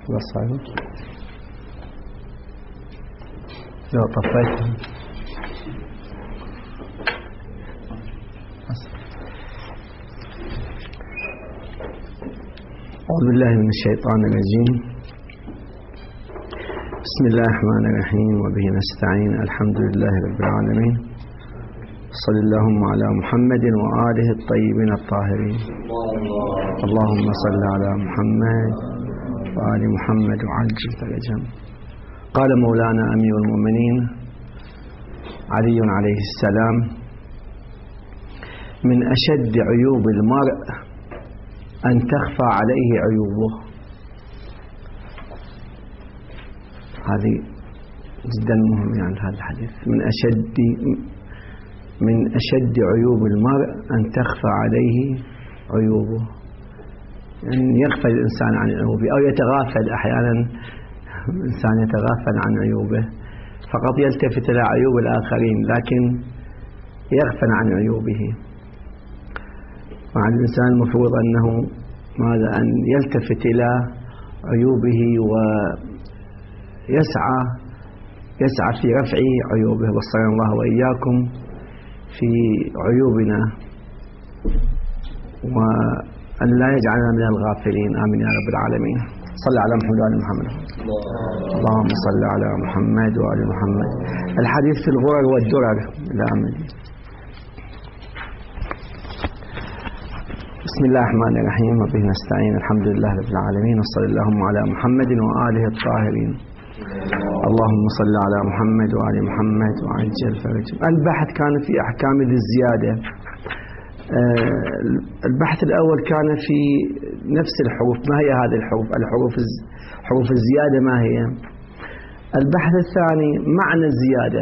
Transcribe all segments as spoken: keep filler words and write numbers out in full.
لا صحيح لو طفيت أعوذ بالله من الشيطان الرجيم. بسم الله الرحمن الرحيم وبه نستعين. الحمد لله رب العالمين. صلى اللهم على محمد وآله الطيبين الطاهرين. اللهم صل على محمد وآل محمد وعجل فرجهم. قال مولانا أمير المؤمنين علي عليه السلام: من أشد عيوب المرء أن تخفى عليه عيوبه. هذه جدا مهم يعني هذا الحديث. من أشد من أشد عيوب المرء أن تخفى عليه عيوبه، أن يعني يغفل الإنسان عن عيوبه أو يتغافل. أحيانا الإنسان يتغافل عن عيوبه، فقط يلتفت إلى عيوب الآخرين لكن يغفل عن عيوبه. مع الإنسان المفروض أنه ماذا أن يلتفت إلى عيوبه ويسعى يسعى في رفع عيوبه. وصلنا الله وإياكم في عيوبنا وأن لا يجعلنا من الغافلين. آمين يا رب العالمين. صلى على محمد وآل محمد. اللهم صل على محمد وآل محمد. الحديث في الغرر والدرر. لا أمل. بسم الله الرحمن الرحيم وبه نستعين. الحمد لله رب العالمين وصلى اللهم على محمد وآله الطاهرين. اللهم صل على محمد وآل محمد وعجل فرجهم. البحث كان في أحكام ذي الزيادة. البحث الأول كان في نفس الحروف، ما هي هذه الحروف؟ الحروف حروف الزيادة ما هي؟ البحث الثاني معنى الزيادة.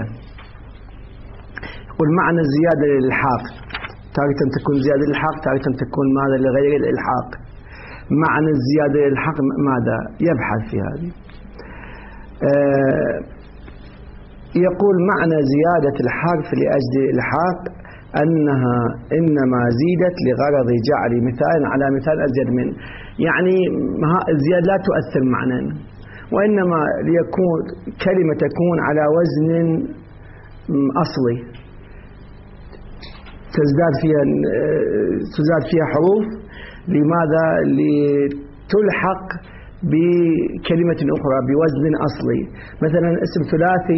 يقول معنى الزيادة للإلحاق، تارة تكون زيادة للإلحاق، تارة تكون ماذا لغير الإلحاق. معنى الزيادة للإلحاق ماذا؟ يبحث في هذه. آه يقول معنى زيادة الحرف لأجل الإلحاق أنها إنما زيدت لغرض جعل مثال على مثال أزيد منه. يعني الزيادة لا تؤثر معنى، وإنما ليكون كلمة تكون على وزن أصلي، تزداد فيها تزداد فيها حروف. لماذا؟ لتلحق بكلمة أخرى بوزن أصلي. مثلا اسم ثلاثي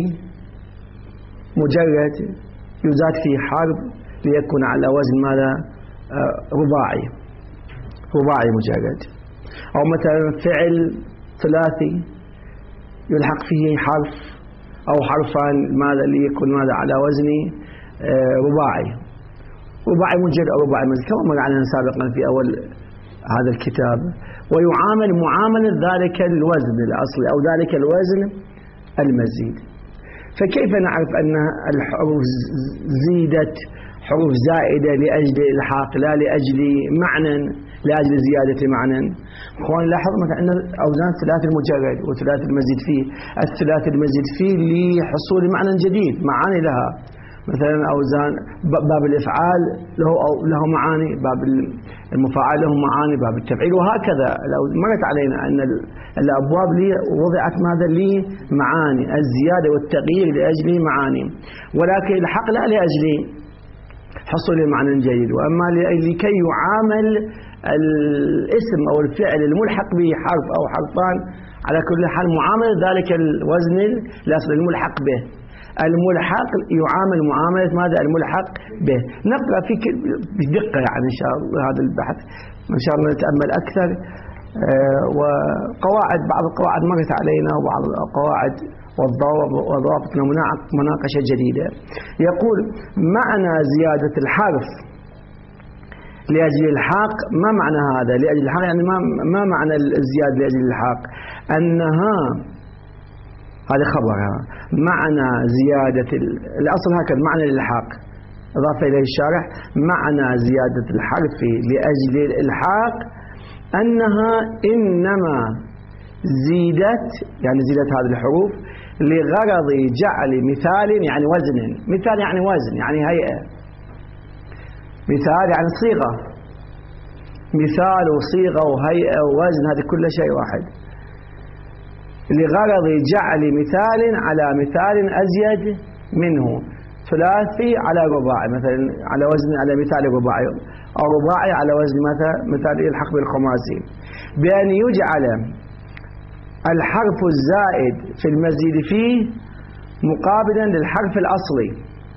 مجرد يزاد فيه حرف ليكون على وزن ماذا؟ رباعي رباعي مجرد. أو مثلا فعل ثلاثي يلحق فيه حرف أو حرفان ماذا ليكون ماذا على وزن رباعي رباعي مجرد أو رباعي مزيد، كما مر علينا سابقا في أول هذا الكتاب. ويعامل معاملة ذلك الوزن الأصلي أو ذلك الوزن المزيد. فكيف نعرف أن الحروف زيدت حروف زائدة لأجل الإلحاق لا لأجل معنى، لأجل زيادة معنى؟ أخوان لاحظوا مثلا أن أوزان ثلاث المجرد وثلاث المزيد فيه. الثلاث المزيد فيه لحصول معنى جديد، معاني لها. مثلا أوزان باب الإفعال له له معاني، باب المفاعل له معاني، باب التفعيل، وهكذا. لو مرت علينا أن الأبواب لي وضعت ماذا لي معاني، الزيادة والتغيير لأجل معاني، ولكن الحق لا لأجل حصول معنى جديد، وأما لكي يعامل الاسم أو الفعل الملحق به حرف أو حرفان على كل حال معاملة ذلك الوزن الأصلي الملحق به. الملحق يعامل معاملة ماذا؟ الملحق به. نقرأ في بدقة يعني إن شاء الله هذا البحث، إن شاء الله نتأمل أكثر. آه وقواعد بعض القواعد مرت علينا وبعض القواعد وضوابط مناقشة جديدة. يقول معنى زيادة الحرف لأجل الحاق. ما معنى هذا لأجل الحاق؟ يعني ما ما معنى الزيادة لأجل الحاق؟ أنها هذا خبرها معنى زيادة الأصل هكذا معنى الإلحاق، أضاف إليه الشارح معنى زيادة الحرف لأجل الإلحاق أنها إنما زيدت، يعني زيدت هذه الحروف لغرض جعل مثال يعني وزن. مثال يعني وزن يعني هيئة. مثال يعني صيغة، مثال وصيغة وهيئة ووزن، هذه كل شيء واحد. لغرض جعل مثال على مثال أزيد منه، ثلاثي على رباعي مثلا على وزن على مثال رباعي، أو رباعي على وزن مثلا مثال يلحق بالخماسي، بأن يجعل الحرف الزائد في المزيد فيه مقابلا للحرف الأصلي.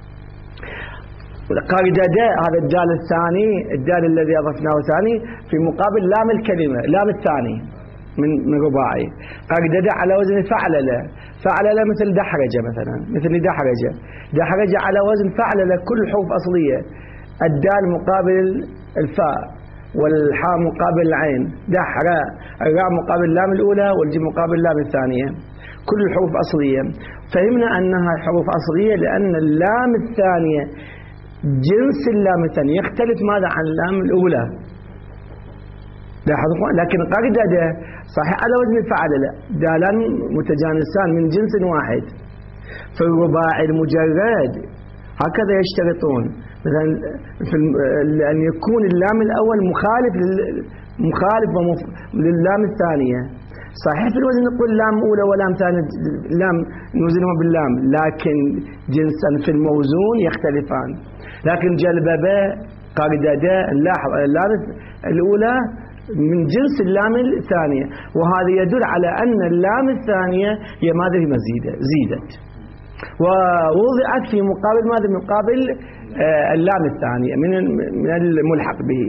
قردد هذا الدال الثاني، الدال الذي أضفناه ثاني في مقابل لام الكلمة، لام الثاني من من رباعي. قردد على وزن فعللة، فعللة مثل دحرجة مثلا، مثل دحرجة، دحرجة على وزن فعللة، كل حروف أصلية، الدال مقابل الفاء، والحاء مقابل العين، دحرة، الراء مقابل اللام الأولى، والجيم مقابل اللام الثانية، كل الحروف أصلية. فهمنا أنها حروف أصلية لأن اللام الثانية جنس اللام الثانية يختلف ماذا عن اللام الأولى. لاحظوا، لكن قردد صحيح على وزن الفعل، لا دالان متجانسان من جنس واحد. في الرباعي المجرد هكذا يشترطون مثلا في أن يكون اللام الأول مخالف مخالف للام الثانية. صحيح في الوزن نقول لام أولى ولام ثانية، لام نوزنها باللام، لكن جنسا في الموزون يختلفان. لكن جلببة قرددة نلاحظ اللام الأولى من جنس اللام الثانية، وهذا يدل على أن اللام الثانية هي ماذا هي مزيدة زيدت، ووضعت في مقابل ماذا مقابل آه اللام الثانية من من الملحق به،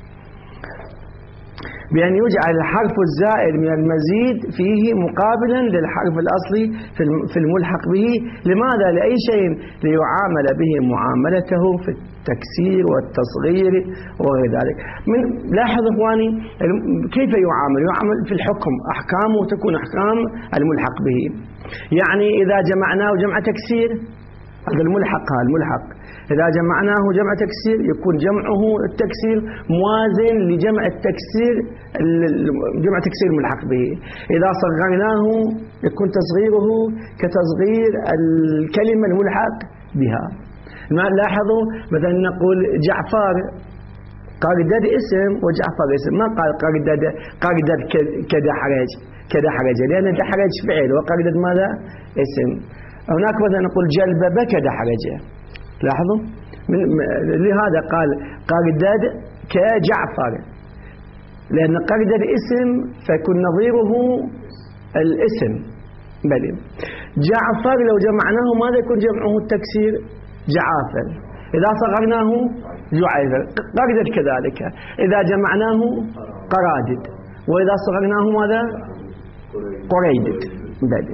بأن يجعل الحرف الزائد من المزيد فيه مقابلا للحرف الأصلي في الملحق به. لماذا؟ لأي شيء؟ ليعامل به معاملته في التكسير والتصغير وغير ذلك. من لاحظ إخواني كيف يعامل؟ يعامل في الحكم، أحكامه تكون أحكام الملحق به. يعني إذا جمعناه جمع تكسير، هذا الملحق، هذا الملحق إذا جمعناه جمع تكسير يكون جمعه التكسير موازن لجمع التكسير جمع تكسير الملحق به. إذا صغرناه يكون تصغيره كتصغير الكلمة الملحق بها. لاحظوا مثلا نقول جعفر قردد اسم وجعفر اسم، ما قال قردد قردد كدحرج كدحرج، لأن دحرج فعل وقردد ماذا؟ اسم. هناك مثلا نقول جلببة كدحرجة، لاحظوا، لهذا قال قردد كجعفر، لأن قردد اسم فيكون نظيره الاسم. بل جعفر لو جمعناه ماذا يكون جمعه التكسير؟ جعافر. إذا صغرناه جعيفر. قردد كذلك إذا جمعناه قرادد، وإذا صغرناه ماذا؟ قريدد. بل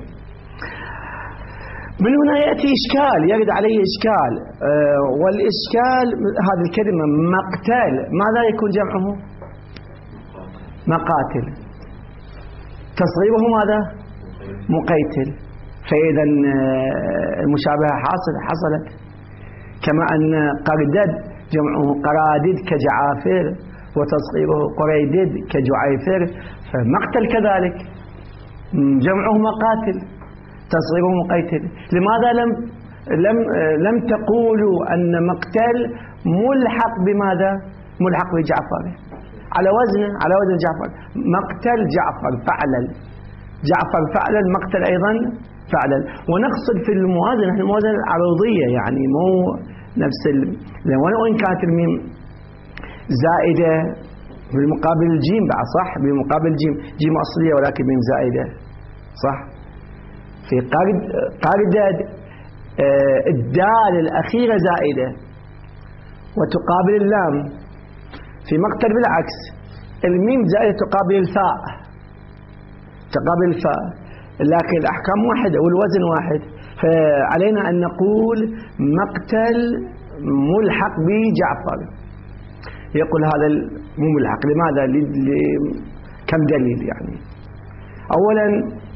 من هنا يأتي إشكال، يرد عليه إشكال، أه والإشكال هذه الكلمة مقتل ماذا يكون جمعه؟ مقاتل. تصغيره ماذا؟ مقيتل. فإذا المشابهة حاصل حصلت، كما أن قردد جمعه قرادد كجعافر وتصغيره قريدد كجعيفر، فمقتل كذلك جمعه مقاتل تصغيره مقيتل. لماذا لم لم لم تقولوا أن مقتل ملحق بماذا؟ ملحق بجعفر على وزن على وزن جعفر. مقتل جعفر فعلل، جعفر فعلل، مقتل أيضا فعلل. ونقصد في الموازنة الموازنة العروضية، يعني مو نفس ال... وإن كانت الميم زائدة بالمقابل الجيم بعد، صح، بمقابل الجيم جيم أصلية ولكن ميم زائدة، صح. في قرد قردد آه الدال الأخيرة زائدة وتقابل اللام. في مقتل بالعكس، الميم زائدة تقابل الفاء، تقابل الفاء، لكن الأحكام واحدة والوزن واحد. فعلينا أن نقول مقتل ملحق بجعفر. يقول هذا مو ملحق، لماذا؟ كم دليل يعني. أولا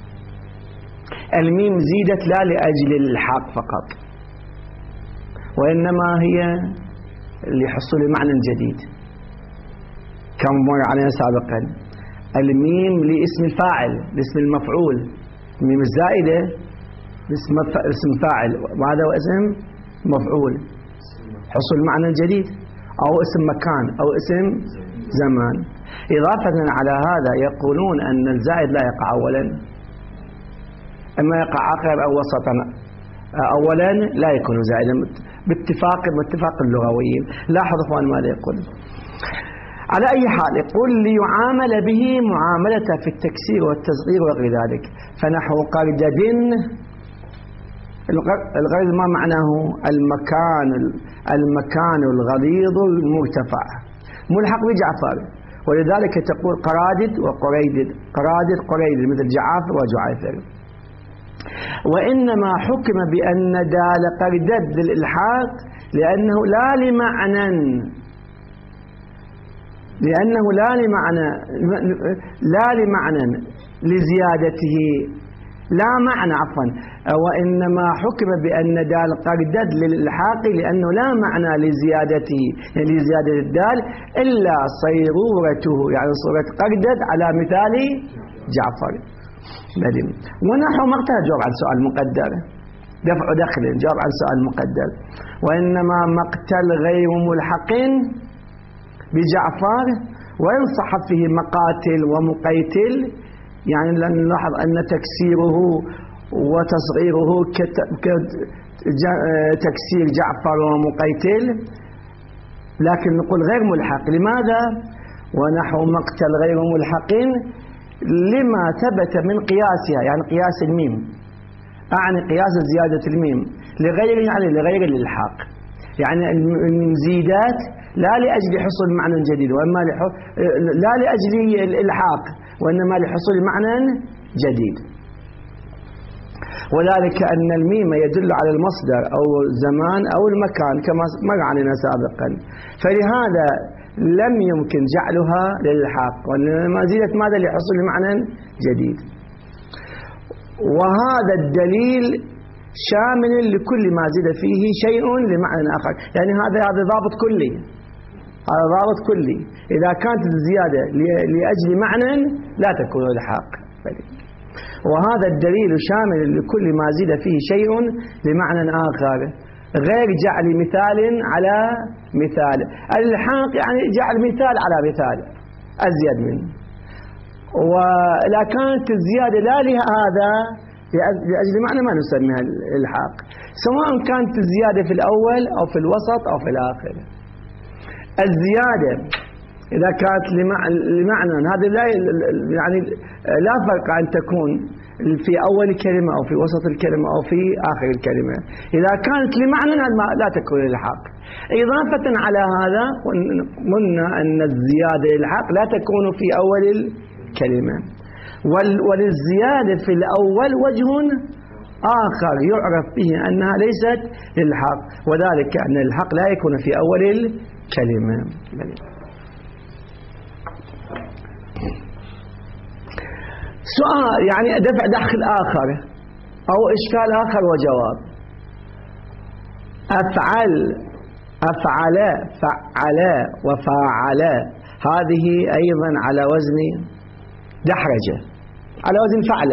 الميم زيدت لا لأجل الإلحاق فقط، وإنما هي لحصول معنى جديد كما مر علينا سابقا. الميم لاسم الفاعل، لاسم المفعول، الميم الزائدة اسم فاعل، وهذا هو اسم مفعول، حصول معنى جديد، أو اسم مكان أو اسم زمان. إضافة على هذا يقولون أن الزائد لا يقع أولا، إما يقع آخر أو وسطا أولا لا يكون زائدا باتفاق باتفاق اللغويين. لاحظ أخوان ماذا يقول. على أي حال يقول ليعامل به معاملته في التكسير والتصغير وغير ذلك. فنحو قردد، الغرض ما معناه؟ المكان المكان الغليظ المرتفع ملحق بجعفر، ولذلك تقول قرادد وقريدد، قرادد قريدد مثل جعافر وجعيفر. وإنما حكم بأن دال قردد للإلحاق لأنه لا لمعنى لأنه لا لمعنى لا لمعنى لزيادته لا معنى عفوا وإنما حكم بأن دال قردد للإلحاق لأنه لا معنى لزيادته، يعني لزيادة الدال إلا صيرورته، يعني صورة قردد على مثال جعفر. ونحو مقتل جواب عن سؤال مقدر، دفع دخل جواب عن سؤال مقدر. وإنما مقتل غير ملحق بجعفر وإن صح فيه مقاتل ومقيتل، يعني نلاحظ أن تكسيره وتصغيره كتكسير جعفر ومقيتل، لكن نقول غير ملحق. لماذا؟ ونحو مقتل غير ملحق لما ثبت من قياسها، يعني قياس الميم، أعني قياس زيادة الميم لغير يعني لغير الإلحاق، يعني المزيدات لا لأجل حصول معنى جديد وإما لا لأجل الإلحاق وإنما لحصول معنى جديد. وذلك أن الميم يدل على المصدر أو الزمان أو المكان كما مر علينا سابقا، فلهذا لم يمكن جعلها للإلحاق وإنما زيدت ماذا؟ لحصول معنى جديد. وهذا الدليل شامل لكل ما زيد فيه شيء لمعنى آخر، يعني هذا هذا ضابط كلي، هذا ضابط كلي. إذا كانت الزيادة لأجل معنى لا تكون الحاق. وهذا الدليل شامل لكل ما زيد فيه شيء لمعنى آخر غير جعل مثال على مثال. الحاق يعني جعل مثال على مثال أزيد منه. ولا كانت الزيادة لا لهذا لأجل معنى ما نسميها الحاق، سواء كانت الزيادة في الأول أو في الوسط أو في الآخر. الزيادة إذا كانت لمعنى هذا لا يعني لا فرق أن تكون في أول الكلمة أو في وسط الكلمة أو في آخر الكلمة. إذا كانت لمعنى لا تكون الحاق. إضافة على هذا قلنا أن الزيادة للحق لا تكون في أول الكلمة، وللزيادة في الأول وجه آخر يعرف به أنها ليست للحق، وذلك أن الحق لا يكون في أول الكلمة. سؤال يعني دفع دخل آخر أو إشكال آخر وجواب. أفعل أفعل فعل وفاعل هذه أيضا على وزن دحرجة، على وزن فعل.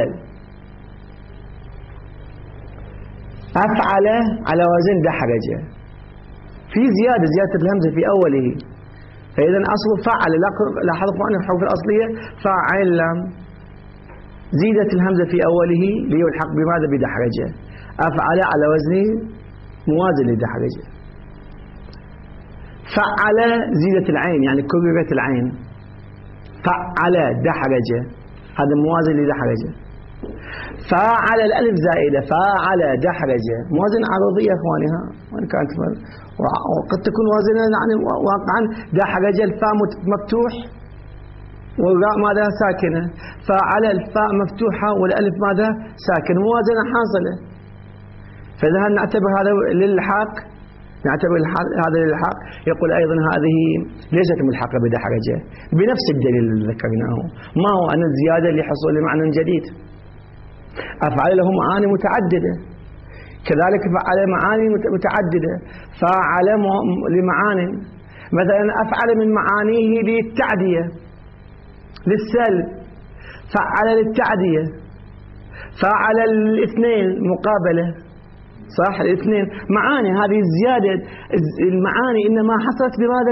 أفعل على وزن دحرجة، في زيادة زيادة الهمزة في أوله، فإذا أصل فعل. لاحظوا أن الحروف الأصلية فاعل زيدت الهمزة في أوله ليلحق بماذا؟ بدحرجة. أفعل على وزن موازن لدحرجة. فعل زيدت العين يعني كررت العين، فعل دحرجة هذا موازن لدحرجة. فاعل الألف زائدة، فاعل دحرجة موازن عرضية أخوانها، وإن كانت وقد تكون موازنة يعني واقعا دحرجة الفاء مفتوح والراء ماذا؟ ساكنة، فعلى الفاء مفتوحة والألف ماذا؟ ساكنة، موازنة حاصلة. فإذا نعتبر هذا للحاق، نعتبر هذا للحاق، يقول أيضا هذه ليست ملحقة بدحرجة بنفس الدليل الذي ذكرناه. ما هو أن الزيادة لحصول معنى جديد. أفعل له معاني متعددة، كذلك فعل معاني متعددة. فعل لمعاني، مثلا أفعل من معانيه للتعدية للسلب، فعل للتعدية، فعل الاثنين مقابلة، صح؟ الاثنين معاني. هذه الزيادة المعاني إنما حصلت بماذا؟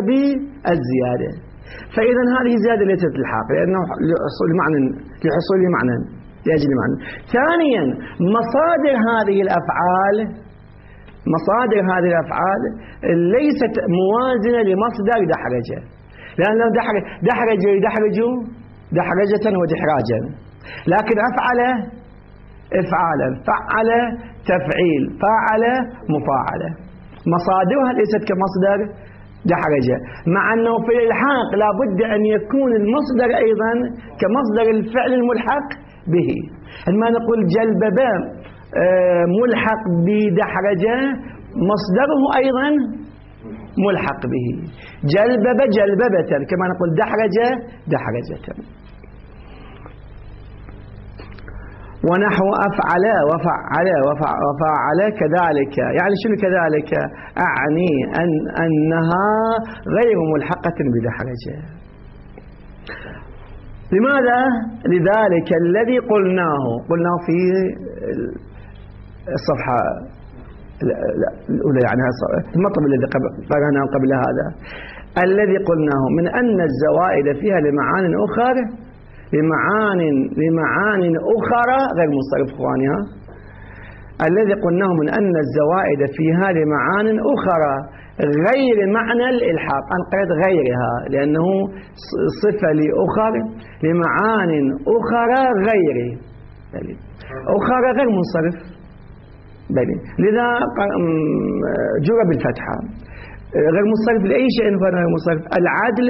بالزيادة. فإذا هذه زيادة ليست الحاق لأنه لحصول معنى لحصول معنى لأجل معنى. ثانيا مصادر هذه الأفعال مصادر هذه الأفعال ليست موازنة لمصدر دحرجة، لأن لو دحرج دحرج يدحرج دحرجة ودحراجا، لكن أفعل إفعالا، فعل تفعيل، فاعل مفاعلة، مصادرها ليست كمصدر دحرجة، مع أنه في الإلحاق لا بد أن يكون المصدر أيضا كمصدر الفعل الملحق به. عندما نقول جلبب ملحق بدحرجة مصدره أيضا ملحق به، جلبب جلببة، كما نقول دحرجة دحرجة. ونحو أفعل وفعل وفعل كذلك، يعني شنو كذلك؟ أعني أن أنها غير ملحقة بدحرجة. لماذا؟ لذلك الذي قلناه قلناه في الصفحة الأولى، يعني المطلب الذي قرأناه قبل هذا، الذي قلناه من أن الزوائد فيها لمعان أخرى لمعان لمعان أخرى غير منصرف إخوانها. الذي قلناه من أن الزوائد فيها لمعان أخرى غير معنى الإلحاق، أنا قرأت غيرها لأنه صفة لأخر لمعان أخرى غير أخرى غير منصرف، لذا جرى بالفتحة. غير منصرف لأي شيء غير منصرف، العدل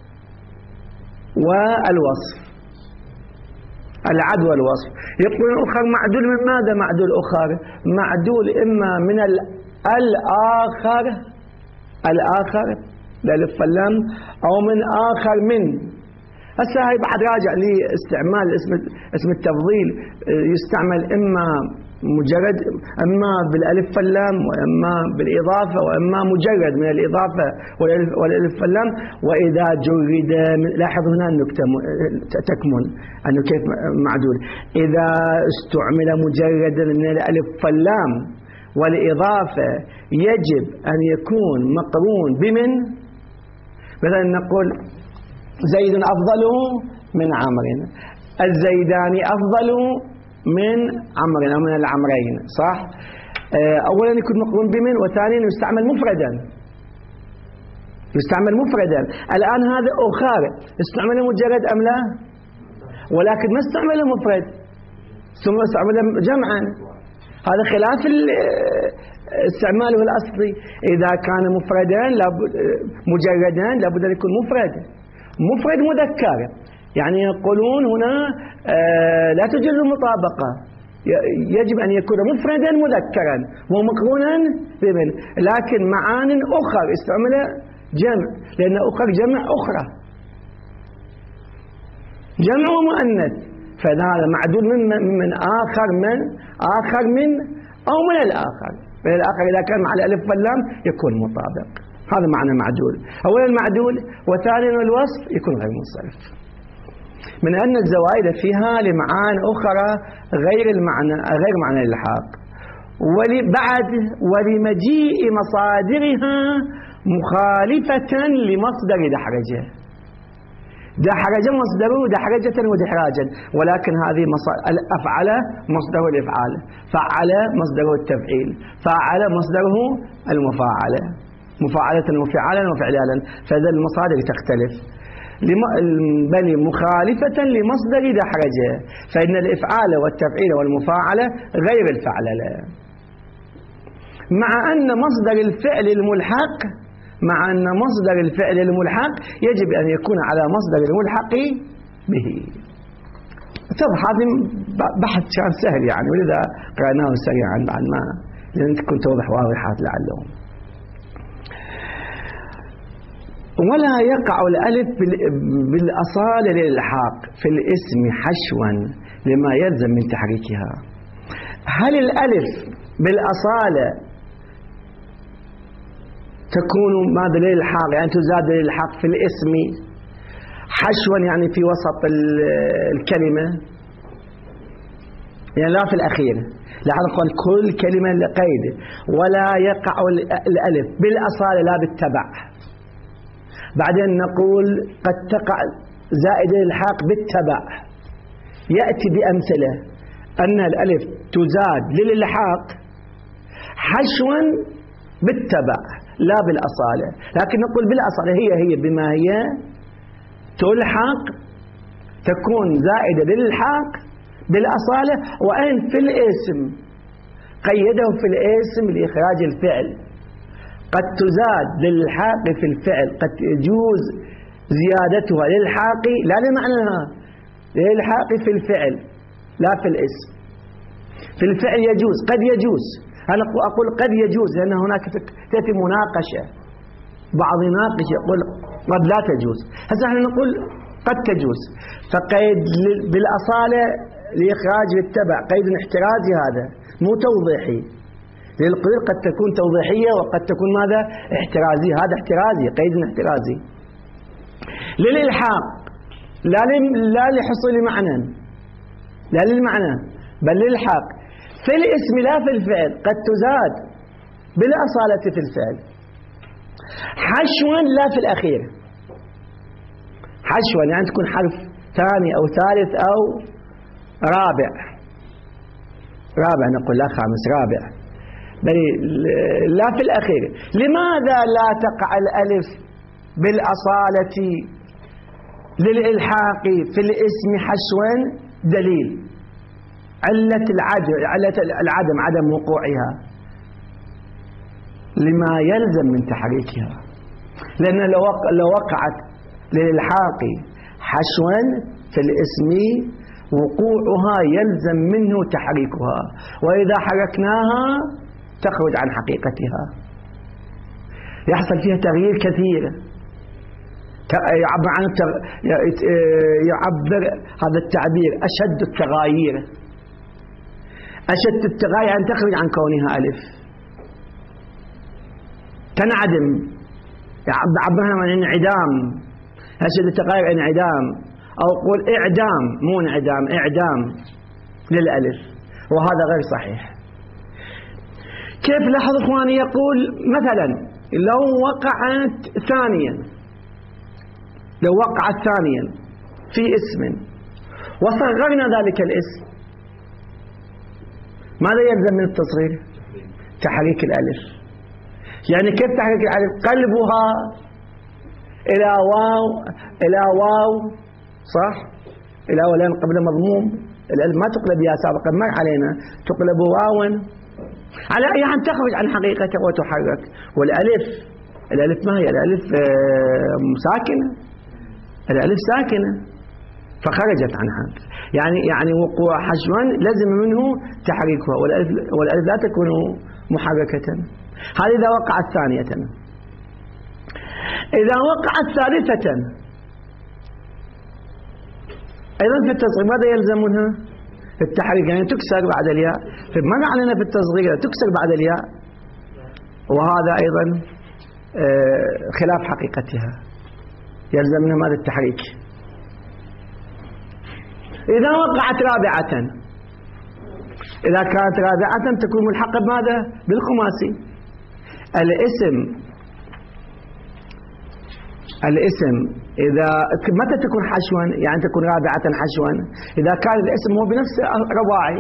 والوصف، العدل والوصف. يقول أخر معدول من ماذا؟ معدول أخر معدول إما من الآخر الآخر لألف فلام، أو من آخر من. هسه هاي بعد راجع لاستعمال اسم اسم التفضيل، يستعمل إما مجرد، أما بالألف فلام، وإما بالإضافة، وإما مجرد من الإضافة والألف فلام. وإذا جرد، لاحظ هنا النكتة تكمن أنه كيف معدول. إذا استعمل مجردا من الألف فلام والإضافة يجب أن يكون مقرون بمن. مثلا نقول زيد أفضل من عمرو، الزيدان أفضل من عمرو أو من العمرين، صح؟ أولا يكون مقرون بمن، وثانيا يستعمل مفردا يستعمل مفردا. الآن هذا أخر استعمل مجرد أم لا؟ ولكن ما استعمل مفرد، ثم استعمل جمعا، هذا خلاف استعماله الأصلي. إذا كان مفردا مجردا لابد أن يكون مفرد مفرد مذكر، يعني يقولون هنا لا توجد المطابقة، يجب أن يكون مفردا مذكرا ومقرونا بمن. لكن معان أخر استعمل جمع، لأن أخر جمع أخرى، جمع ومؤنث، فهذا معدول من من آخر من آخر من أو من الآخر. من الآخر إذا كان مع الألف واللام يكون مطابق، هذا معنى معدول. أولا معدول، وثانيا الوصف يكون غير منصرف. من أن الزوائد فيها لمعان أخرى غير المعنى غير معنى الإلحاق، ولبعد ولمجيء مصادرها مخالفة لمصدر دحرجة. دحرجة مصدره دحرجة ودحراجا، ولكن هذه أفعل مصدره الإفعال، فعل مصدره التفعيل، فاعل مصدره المفاعلة، مفاعلة وفعالا وفعلالا، فإذا المصادر تختلف. بل مخالفة لمصدر دحرجة، فإن الإفعال والتفعيل والمفاعلة غير الفعللة، مع أن مصدر الفعل الملحق مع أن مصدر الفعل الملحق يجب أن يكون على مصدر الملحق به. طبعا هذا بحث كان سهل يعني، ولذا قرأناه سريعا بعد ما لأن تكون توضح واضحات لعلهم. ولا يقع الألف بالأصالة للإلحاق في الاسم حشوا لما يلزم من تحريكها. هل الألف بالأصالة تكون ماذا للإلحاق، يعني تزاد للإلحاق في الاسم حشوا، يعني في وسط الكلمة، يعني لا في الأخير. لاحظ قال كل كلمة لقيد. ولا يقع الألف بالأصالة لا بالتبع. بعدين نقول قد تقع زائد الإلحاق بالتبع، يأتي بأمثلة أن الألف تزاد للإلحاق حشوا بالتبع لا بالأصالة، لكن نقول بالأصالة هي هي بما هي تلحق تكون زائدة للإلحاق بالأصالة، وأن في الاسم قيده في الاسم لإخراج الفعل، قد تزاد للإلحاق في الفعل، قد يجوز زيادتها للإلحاق لا لمعناها للإلحاق في الفعل لا في الاسم. في الفعل يجوز، قد يجوز، أنا أقول قد يجوز لأن هناك تأتي مناقشة، بعض يناقش يقول قد لا تجوز، هسه احنا نقول قد تجوز. فقيد بالأصالة لإخراج بالتبع قيد احترازي، هذا مو توضيحي. للقيود قد تكون توضيحية وقد تكون ماذا؟ احترازي، هذا احترازي، قيد احترازي. للإلحاق لا لا لحصول معنى، لا للمعنى بل للإلحاق في الاسم لا في الفعل، قد تزاد بالأصالة في الفعل حشوا لا في الأخير. حشوا يعني تكون حرف ثاني أو ثالث أو رابع، رابع نقول لا خامس، رابع، بل لا في الأخير. لماذا لا تقع الألف بالأصالة للإلحاق في الاسم حشوا؟ دليل علة العدم، علة العدم عدم وقوعها لما يلزم من تحريكها، لأن لو وقعت للإلحاق حشوا في الاسم وقوعها يلزم منه تحريكها، وإذا حركناها تخرج عن حقيقتها، يحصل فيها تغيير كثير، يعبر عن يعبر هذا التعبير أشد التغاير، أشد التغاير أن تخرج عن كونها ألف، تنعدم، يعبرها عن انعدام، أشد التغاير انعدام، أو قول إعدام، مو انعدام، إعدام للألف، وهذا غير صحيح. كيف؟ لاحظ إخواني، يقول مثلا لو وقعت ثانيا، لو وقعت ثانيا في اسم وصغرنا ذلك الاسم، ماذا يلزم من التصغير؟ تحريك الألف. يعني كيف تحريك الألف؟ قلبها إلى واو، إلى واو، صح؟ إلى واو لأن قبل مضموم، الألف ما تقلب يا سابقا، مر علينا، تقلب واوا، على أي حال تخرج عن حقيقتها وتحرك. والألف، الألف ما هي؟ الألف ساكنة، الألف ساكنة فخرجت عنها، يعني يعني وقوع حشوا لازم منه تحريكها، والألف, والألف لا تكون محركة. هذه إذا وقعت ثانية. إذا وقعت ثالثة أيضا في التصغير ماذا يلزم منها؟ التحريك، يعني تكسر بعد الياء، فما علينا في التصغير تكسر بعد الياء، وهذا أيضا خلاف حقيقتها، يلزم منها ماذا؟ التحريك. إذا وقعت رابعة، إذا كانت رابعة تكون ملحقة بماذا؟ بالخماسي. الاسم الاسم إذا متى تكون حشوا؟ يعني تكون رابعة حشوا إذا كان الاسم هو بنفسه رباعي،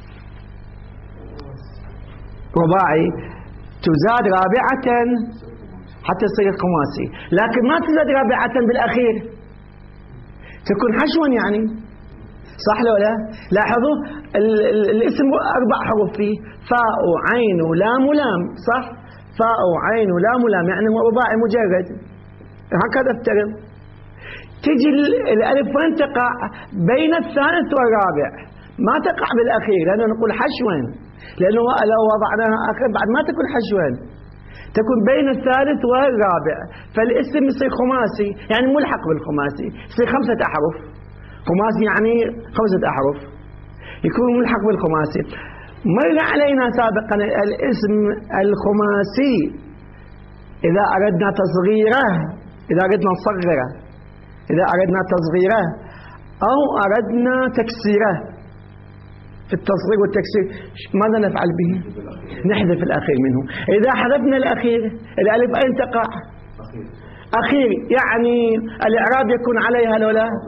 رباعي تزاد رابعة حتى تصير خماسي، لكن ما تزاد رابعة بالأخير، تكون حشوا يعني، صح لو لا؟ لاحظوا الاسم أربع حروف فيه، فاء وعين ولام ولام، صح؟ فاء وعين ولام ولام، يعني هو رباعي مجرد، هكذا افترض. تجي الألف وين تقع؟ بين الثالث والرابع، ما تقع بالأخير، لأنه نقول حشوا، لأنه لو وضعناها آخر بعد ما تكون حشوا، تكون بين الثالث والرابع، فالاسم يصير خماسي، يعني ملحق بالخماسي، يصير خمسة أحرف، خماسي يعني خمسة أحرف، يكون ملحق بالخماسي. مر علينا سابقا الاسم الخماسي إذا أردنا تصغيره، إذا أردنا نصغره، إذا أردنا تصغيره أو أردنا تكسيره، في التصغير والتكسير ماذا نفعل به؟ نحذف الأخير منه. إذا حذفنا الأخير الألف أين تقع؟ أخير، يعني الإعراب يكون عليها لولا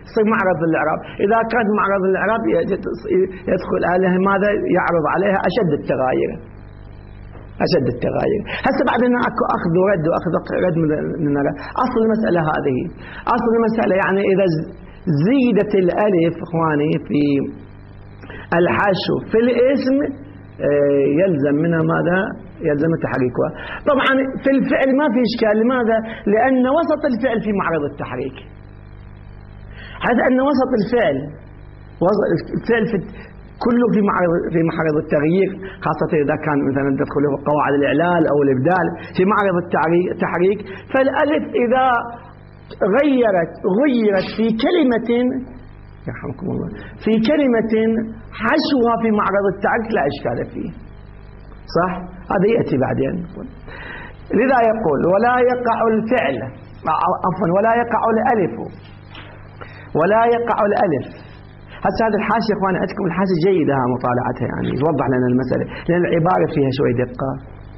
يصير معرض للإعراب. إذا كان معرض للإعراب يدخل عليها ماذا؟ يعرض عليها أشد التغاير أشد التغاير. هسه بعد أن أكو أخذ ورد وأخذ رد من أصل المسألة هذه. أصل المسألة يعني إذا زيدت الألف إخواني في الحشو في الاسم يلزم منها ماذا؟ يلزم تحريكها. طبعا في الفعل ما في إشكال. لماذا؟ لأن وسط الفعل في معرض التحريك، حيث أن وسط الفعل الفعل في كله في معرض في معرض التغيير، خاصة إذا كان مثلا تدخل في قواعد الإعلال أو الإبدال في معرض التحريك. فالألف إذا غيرت غيرت في كلمة يرحمكم الله في كلمة حشوها في معرض التحريك لا إشكال فيه، صح؟ هذا يأتي بعدين. لذا يقول ولا يقع الفعل عفوا ولا يقع الألف ولا يقع الألف. هسه هذه الحاشية يا اخواني عندكم الحاشية جيدة مطالعتها، يعني يوضح لنا المسألة لأن العبارة فيها شوي دقة.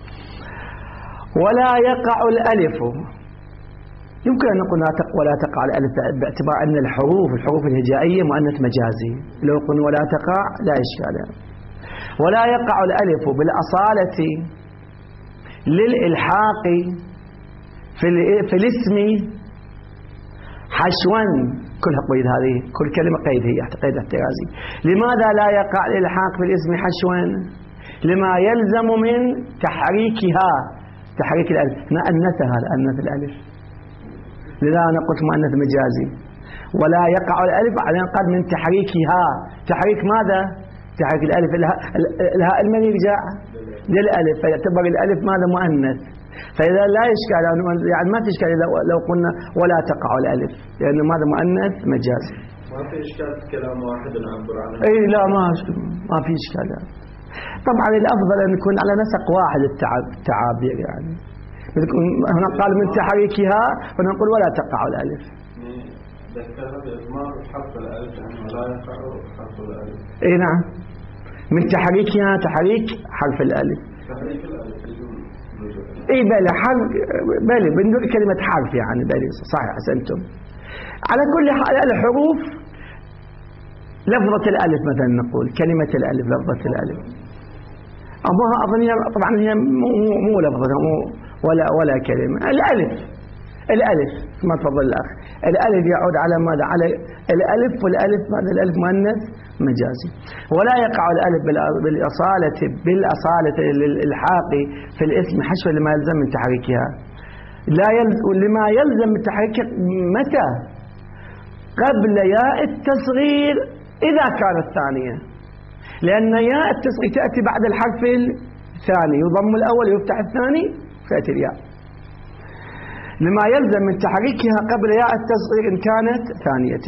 ولا يقع الألف يمكن أن نقول ولا تقع الألف باعتبار أن الحروف الحروف الهجائية مؤنث مجازي، لو قلنا ولا تقع لا إشكال. ولا يقع الألف بالأصالة للإلحاق في في الاسم حشوا. كلها قيد، هذه كل كلمة قيد، هي قيد احترازي. لماذا لا يقع الإلحاق في الاسم حشوا؟ لما يلزم من تحريكها تحريك الألف. نأنثها الأنث الألف، لذا أنا قلت مؤنث مجازي. ولا يقع الألف على قد من تحريكها. تحريك ماذا؟ تحريك الألف الهاء المن يرجع للألف، فيعتبر الألف ماذا؟ مؤنث. فإذا لا إشكال يعني ما في إشكال لو قلنا ولا تقع الألف، لأنه ماذا؟ مؤنث مجازي. ما في إشكال كلام واحد نعبر عنه. إي لا ما ما في إشكال يعني. طبعا الأفضل أن يكون على نسق واحد التعابير، يعني هنا قال من تحريكها فنقول ولا تقع الألف. ذكر هذا إضمار حرف الألف أنه لا يقع حرف الألف. إي نعم، من تحريكها تحريك حرف الألف. تحريك الألف بدون إي بلى حرف بلى بدون كلمة حرف يعني بلى صحيح أحسنتم. على كل حال الحروف لفظة الألف مثلا نقول كلمة الألف لفظة الألف أبوها أظن طبعا هي مو مو لفظة مو ولا ولا كلمة. الألف الألف كما تفضل الأخ، الألف يعود على ماذا؟ على الألف، والألف ماذا؟ الألف مؤنث مجازي. ولا يقع الألف بالأصالة بالأصالة للإلحاق في الاسم حشو لما يلزم من تحريكها. لا يلزم لما يلزم من تحريكها متى؟ قبل ياء التصغير إذا كانت ثانية، لأن ياء التصغير تأتي بعد الحرف الثاني، يضم الأول ويفتح الثاني فيأتي الياء. لما يلزم من تحريكها قبل ياء التصغير إن كانت ثانية،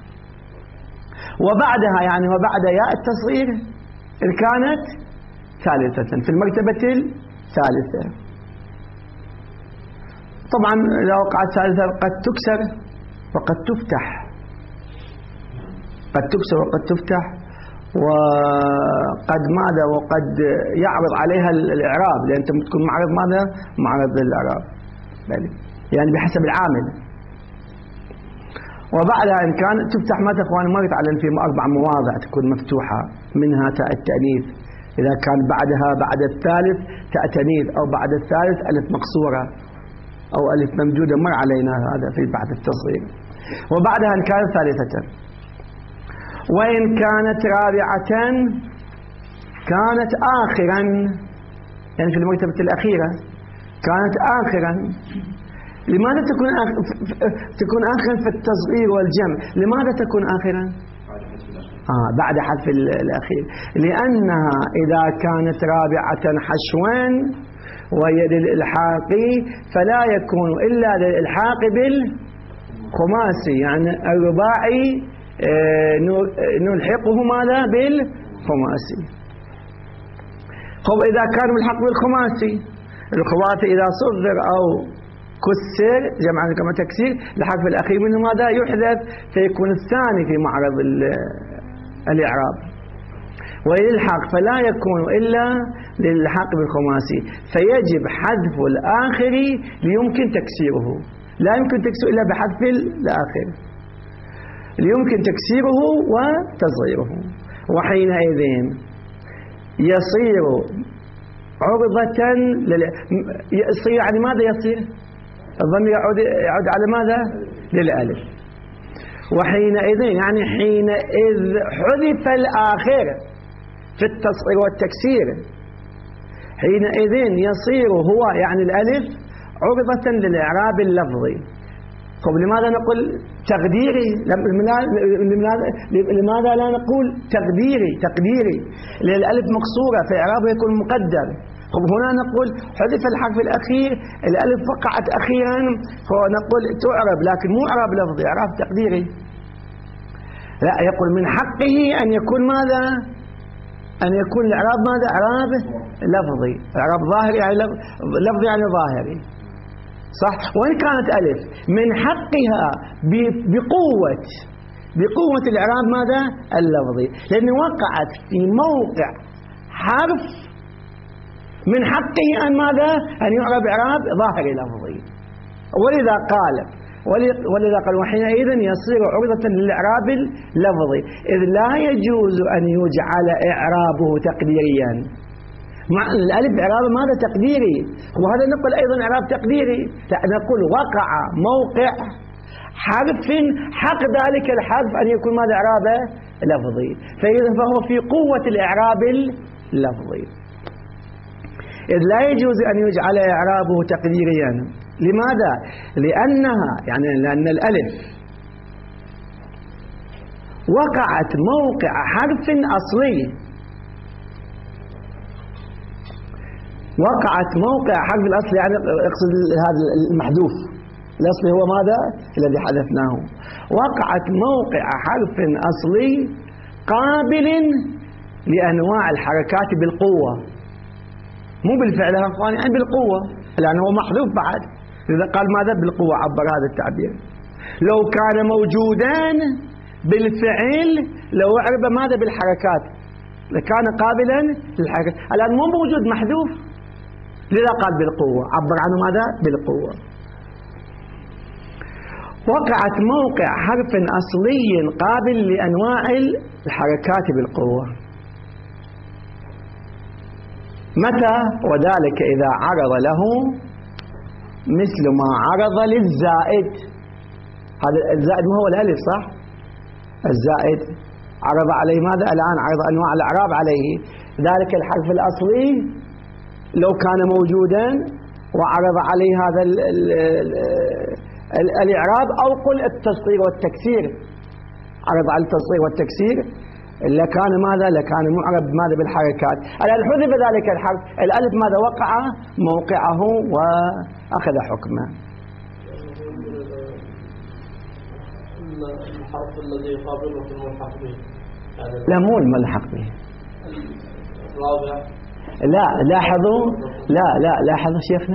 وبعدها يعني وبعد ياء التصغير إن كانت ثالثة في المرتبة الثالثة. طبعا إذا وقعت ثالثة قد تكسر وقد تفتح، قد تكسر وقد تفتح، وقد ماذا وقد يعرض عليها الإعراب، لأن تكون معرض ماذا؟ معرض للإعراب يعني بحسب العامل. وبعدها إن كان تفتح متى إخواني ما يتعلم في أربع مواضع تكون مفتوحة، منها تاء التأنيث إذا كان بعدها بعد الثالث تاء تأنيث، أو بعد الثالث ألف مقصورة أو ألف ممدودة، مر علينا هذا في بعد التصغير. وبعدها إن كانت ثالثة. وإن كانت رابعة كانت آخرا، يعني في المرتبة الأخيرة كانت آخرا. لماذا تكون آخر تكون آخرا في التصغير والجمع؟ لماذا تكون آخرا؟ آه بعد حذف الأخير، لأنها إذا كانت رابعة حشوا وهي للإلحاق فلا يكون إلا للإلحاق بالخماسي، يعني الرباعي نلحقه ماذا؟ بالخماسي. طب إذا كان ملحق بالخماسي، الخماسي إذا صغر أو كسر جمعا كما تكسير الحرف الأخير منه ماذا؟ يحذف، فيكون الثاني في معرض الإعراب. ويلحق فلا يكون إلا للحق بالخماسي، فيجب حذف الآخر ليمكن تكسيره، لا يمكن تكسيره إلا بحذف الآخر. يمكن تكسيره وتصغيره، وحينئذ يصير عرضة لل... يصير يعني ماذا يصير؟ الضمير يعود يعود على ماذا؟ للألف. وحينئذ يعني حينئذ حذف الآخر في التصغير والتكسير، حينئذ يصير هو يعني الألف عرضة للإعراب اللفظي. طب لماذا نقول تقديري؟ لماذا لا نقول تقديري تقديري؟ لأن الألف مقصورة فإعرابه يكون مقدر. طب هنا نقول حذف الحرف الأخير، الألف وقعت أخيرا فنقول تعرب، لكن مو إعراب لفظي، إعراب تقديري. لا، يقول من حقه أن يكون ماذا؟ أن يكون الإعراب ماذا؟ إعراب لفظي، إعراب ظاهري يعني لفظي يعني ظاهري، صح؟ وإن كانت ألف من حقها بقوة بقوة الإعراب ماذا؟ اللفظي، لأن وقعت في موقع حرف من حقه أن ماذا؟ أن يعرب إعراب ظاهري لفظي. ولذا قال ولذا قال وحينئذ يصير عرضة للإعراب اللفظي، إذ لا يجوز أن يجعل إعرابه تقديريا. مع الألف إعراب ماذا؟ تقديري، وهذا نقول أيضا إعراب تقديري، نقول وقع موقع حرف حق ذلك الحرف أن يكون ماذا؟ إعرابه لفظي، فإذا فهو في قوة الإعراب اللفظي، إذ لا يجوز أن يجعل إعرابه تقديريا. لماذا؟ لأنها يعني لأن الألف وقعت موقع حرف أصلي، وقعت موقع حرف الأصل يعني اقصد هذا المحذوف الأصلي هو ماذا؟ الذي حذفناه. وقعت موقع حرف أصلي قابل لأنواع الحركات بالقوة، مو بالفعل يا اخواني، يعني بالقوة، لأنه هو محذوف بعد، إذا قال ماذا؟ بالقوة، عبر هذا التعبير. لو كان موجودا بالفعل لو أعرب ماذا؟ بالحركات، لكان قابلا للحركات، الآن مو موجود محذوف، لذا قال بالقوة، عبر عنه ماذا؟ بالقوة. وقعت موقع حرف أصلي قابل لأنواع الحركات بالقوة. متى؟ وذلك إذا عرض له مثل ما عرض للزائد. هذا الزائد ما هو الألف صح؟ الزائد عرض عليه ماذا؟ الآن عرض أنواع الإعراب عليه، ذلك الحرف الأصلي لو كان موجودا وعرض عليه هذا ال ال ال الإعراب، أو قل التصغير والتكسير، عرض على التصغير والتكسير لكان ماذا؟ لكان معرب ماذا؟ بالحركات. الآن حذف ذلك الحرف، الألف ماذا؟ وقع موقعه وأخذ حكمه. الحرف الذي يقابله في الملحق به لا مو الملحق به، الرابع. لا لاحظوا، لا لا لاحظوا شيخنا،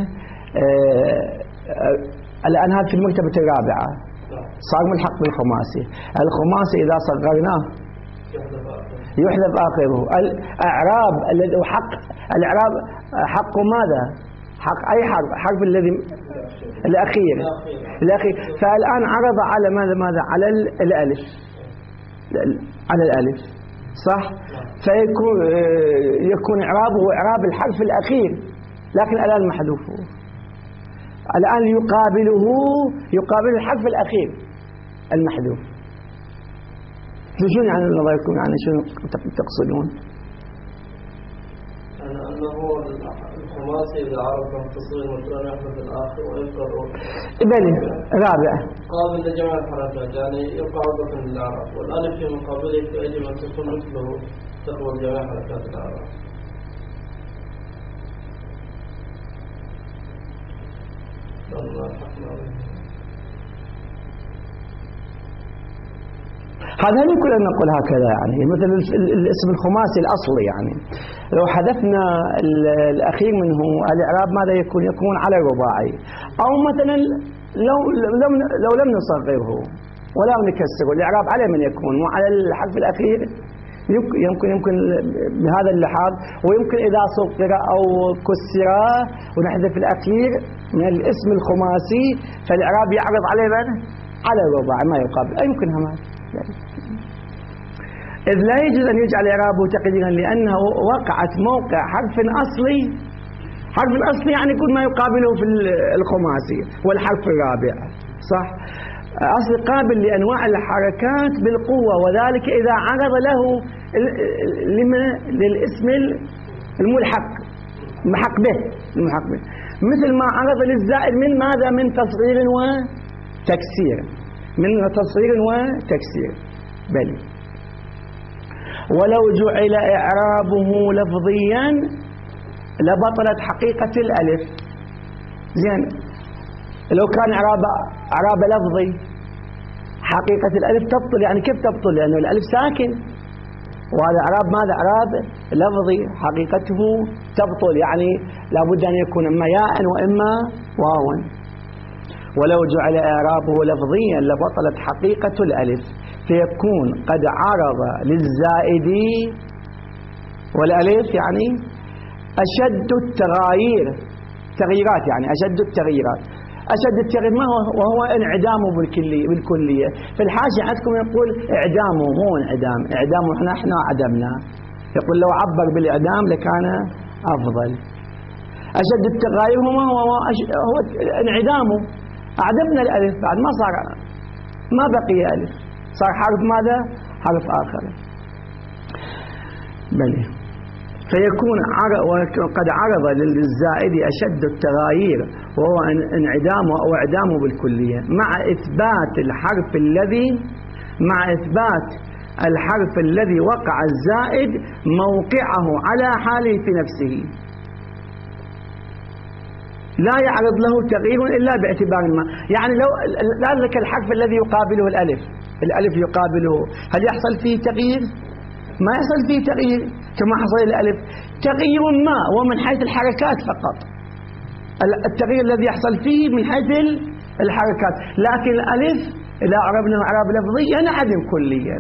الآن هذا في المرتبة الرابعة صار ملحق بالخماسي. الخماسي إذا صغرناه يحذف آخره. الإعراب الذي حق الإعراب حق ماذا؟ حق أي حرف؟ حرف الذي الأخير الأخير. فالآن عرض على ماذا؟ ماذا؟ على الألف، على الألف صح؟ فيكون يكون إعرابه إعراب الحرف الأخير، لكن الآن محذوف، الآن يقابله يقابل الحرف الأخير المحذوف. شو يعني نظركم؟ يعني شو تقصدون؟ يعني أنه الخماسي إذا عرف التصغير مثلا يحذف الآخر ويفرد بلي رابع قابل لجمع الحركات، يعني يبقى عرضة للإعراب، والألف في مقابله فيجب أن تكون مثله تقبل جميع حركات الإعراب. هذا يمكن أن نقول هكذا، يعني مثل الاسم الخماسي الأصلي، يعني لو حذفنا الأخير منه الإعراب ماذا يكون؟ يكون على الرباعي. أو مثلا لو لم لو لم نصغره ولا نكسره الإعراب على من يكون؟ وعلى الحرف الأخير. يمكن يمكن يمكن بهذا اللحاظ، ويمكن إذا صغر أو كسر ونحذف الأخير من الاسم الخماسي فالإعراب يعرض على من؟ على الرباعي ما يقابل. أي يمكن هذا. إذ لا يجوز أن يجعل إعرابه تقديرا لأنه وقعت موقع حرف أصلي. حرف الأصلي يعني كل ما يقابله في الخماسي والحرف الرابع، صح؟ أصل قابل لأنواع الحركات بالقوة، وذلك إذا عرض له لما للاسم الملحق الملحق به الملحق به مثل ما عرض للزائد من ماذا؟ من تصغير وتكسير من تصغير وتكسير. بل ولو جعل إعرابه لفظيا لبطلت حقيقة الألف. زين، لو كان إعراب إعراب لفظي حقيقة الألف تبطل. يعني كيف تبطل؟ لأنه الألف ساكن، وهذا إعراب ماذا؟ إعراب لفظي حقيقته تبطل، يعني لابد أن يكون إما ياء وإما واو. ولو جعل إعرابه لفظيا لبطلت حقيقة الألف، فيكون قد عرض للزائد والألف يعني أشد التغاير، تغييرات يعني أشد التغييرات. أشد التغيير ما هو؟ وهو انعدامه بالكلية بالكلية. في الحاشية عندكم يقول إعدامه، مو انعدام، إعدامه احنا احنا عدمنا. يقول لو عبر بالإعدام لكان أفضل. أشد التغاير هو هو, هو انعدامه، أعدمنا الألف بعد ما صار، ما بقي ألف، صار حرف ماذا؟ حرف آخر. بلي فيكون قد عرض للزائد أشد التغاير وهو انعدامه أو إعدامه بالكلية، مع إثبات الحرف الذي مع إثبات الحرف الذي وقع الزائد موقعه على حاله في نفسه، لا يعرض له تغيير إلا باعتبار ما. يعني لو ذلك الحرف الذي يقابله الألف الألف يقابله، هل يحصل فيه تغيير؟ ما يحصل فيه تغيير كما حصل الألف. تغيير ما ومن حيث الحركات فقط، التغيير الذي يحصل فيه من حيث الحركات، لكن الألف إذا عربنا إعراب لفظي ينعدم كليا.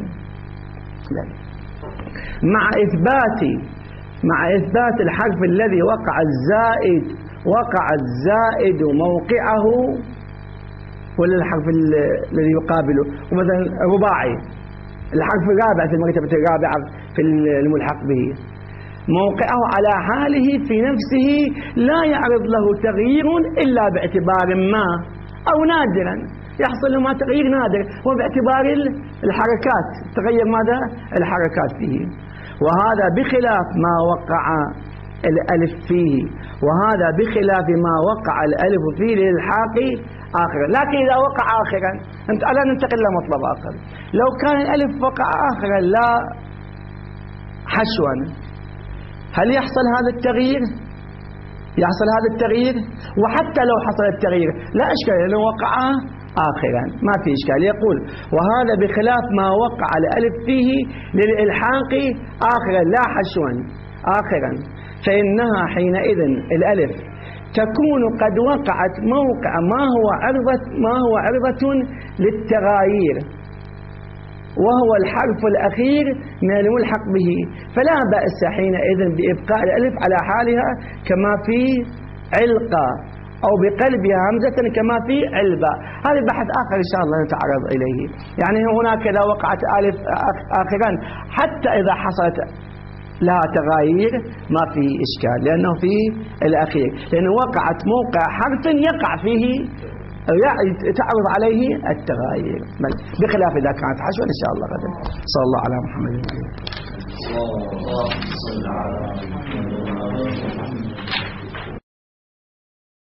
مع إثبات مع إثبات الحرف الذي وقع الزائد وقع الزائد موقعه، ولا الحرف الذي يقابله، ومثلا رباعي الحرف الرابع في المرتبة الرابعة في الملحق به، موقعه على حاله في نفسه لا يعرض له تغيير إلا باعتبار ما أو نادرا، يحصل له ما تغيير نادر وباعتبار الحركات، تغير ماذا؟ الحركات فيه. وهذا بخلاف ما وقع الألف فيه، وهذا بخلاف ما وقع الألف فيه للحاق آخرا. لكن إذا وقع آخرا، أنت ألا ننتقل لمطلب آخر، لو كان الألف وقع آخرا لا حشوا، هل يحصل هذا التغيير؟ يحصل هذا التغيير؟ وحتى لو حصل التغيير لا إشكال، لو وقع آخرا ما في إشكال. يقول وهذا بخلاف ما وقع الألف فيه للإلحاق آخرا لا حشوا آخرا، فإنها حينئذ الألف تكون قد وقعت موقع ما هو عرضة ما هو عرضة للتغاير، وهو الحرف الأخير من الملحق به، فلا بأس حينئذ بإبقاء الألف على حالها كما في علقة، أو بقلبها همزة كما في علبة. هذا بحث آخر إن شاء الله نتعرض إليه. يعني هناك إذا وقعت ألف آخرا حتى إذا حصلت لها تغاير ما في إشكال، لأنه في الأخير، لأنه وقعت موقع حرف يقع فيه تعرض عليه التغاير، بخلاف إذا كانت حشوة. إن شاء الله غدا. صلى الله على محمد.